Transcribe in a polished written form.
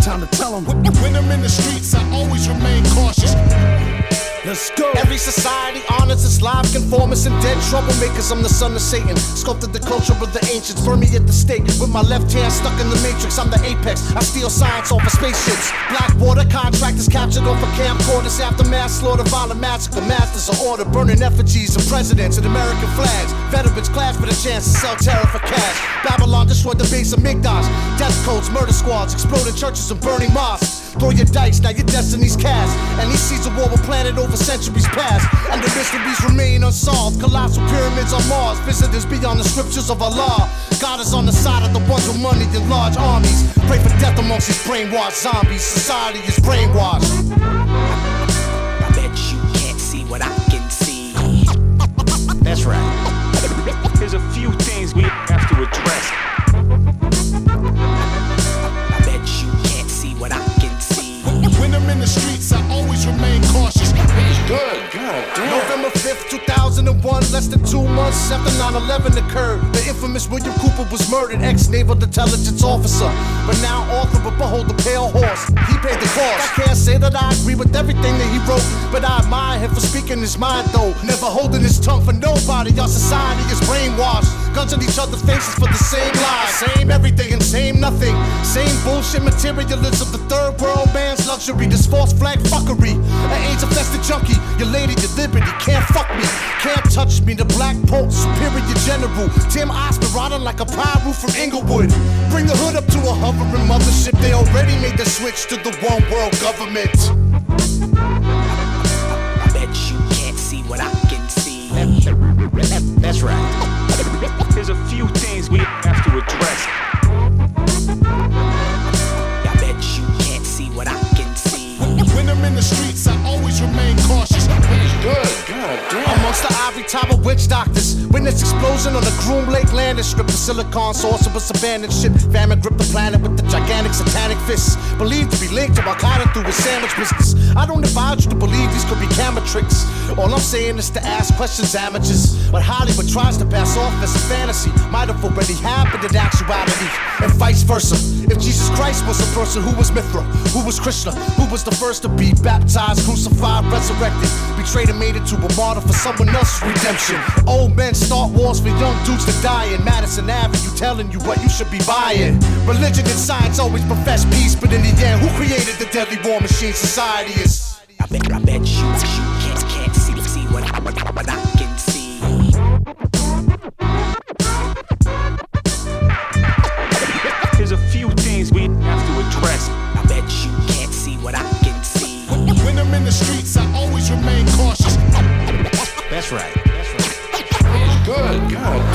time to tell them. When I'm in the streets, I always remain cautious. Let's go. Every society honors its live conformists and dead troublemakers. I'm the son of Satan, sculpted the culture of the ancients. Burn me at the stake with my left hand stuck in the matrix. I'm the apex, I steal science off of spaceships. Blackwater contractors captured off of camcorders. Aftermath, slaughter, violent massacre. Masters of order, burning effigies of presidents and American flags. Veterans clash for the chance to sell terror for cash. Babylon destroyed the base of Migdosh. Death codes, murder squads, exploding churches and burning mosques. Throw your dice, now your destiny's cast. And he sees a war with planet over centuries past. And the mysteries remain unsolved. Colossal pyramids on Mars. Visitors beyond the scriptures of Allah. God is on the side of the ones with money and large armies. Pray for death amongst these brainwashed zombies. Society is brainwashed. I bet you can't see what I can see. That's right. There's a few things we have to address. I bet you can't see what I can see. When I'm in the streets, I always remain cautious. Good, God damn. November 5th, 2001, less than 2 months after 9/11 occurred. The infamous William Cooper was murdered, ex-naval intelligence officer. But now author of Behold the Pale Horse. He paid the cost. I can't say that I agree with everything that he wrote, but I admire him for speaking his mind though. Never holding his tongue for nobody. Our society is brainwashed. Guns in each other's faces for the same lies. Same everything and same nothing. Same bullshit materialism. The third world man's luxury. This false flag fuckery. An AIDS-infested junkie. Your lady, your liberty. Can't fuck me. Can't touch me. The Black Pope, superior general. Tim Oscar riding like a pirate from Inglewood. Bring the hood up to a hovering mothership. They already made the switch to the one world government. I bet you can't see what I can see. That's right. There's a few things we have to address. I bet you can't see what I can see. When I'm in the streets, I always remain cautious. Good, God damn. Amongst the ivory tower witch doctors, witness explosion on the Groom Lake landing strip. The silicon sorceress abandoned ship. Famine gripped the planet with the gigantic satanic fists. Believed to be linked to Al-Qaeda through his sandwich business. I don't advise you to believe these could be camera tricks. All I'm saying is to ask questions, amateurs. What Hollywood tries to pass off as a fantasy might have already happened in actuality, and vice versa. If Jesus Christ was a person, who was Mithra? Who was Krishna? Who was the first to be baptized, crucified, resurrected, betrayed and made into a martyr for someone else's redemption? Old men start wars for young dudes to die in Madison Avenue, telling you what you should be buying. Religion and science always profess peace, but in the end, who created the deadly war machine society is? I bet you can't see what I can see. There's a few things we have to address. I bet you can't see what I can see. When I'm in the streets, I always remain cautious. That's right. Good, God